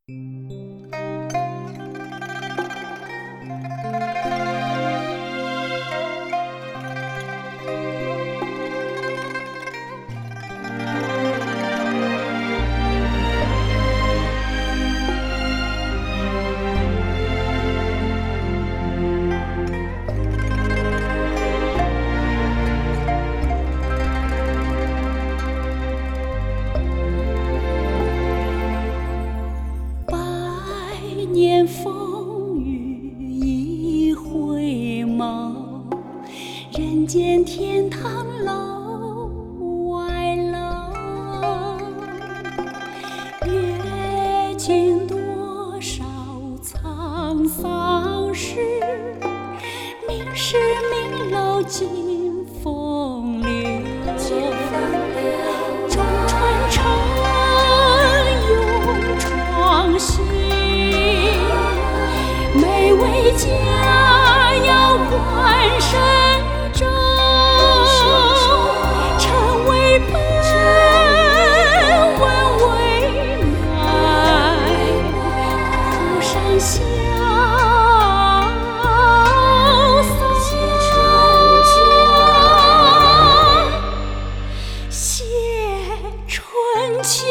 年风雨一回眸，人间天堂楼外楼，阅尽多少沧桑事，名师名楼尽风流，中传承永创新，每位佳肴换身中，称为本，问为美，谱上潇洒写春秋。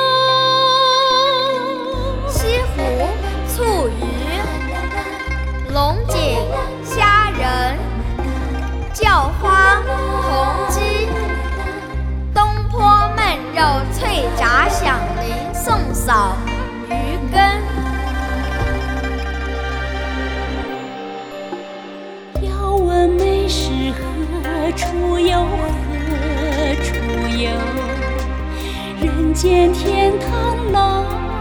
西湖醋鱼，龙井虾仁，叫花红鸡，东坡焖肉脆炸响铃，宋嫂鱼羹。 要问美食何处有？何处有？人间天堂楼。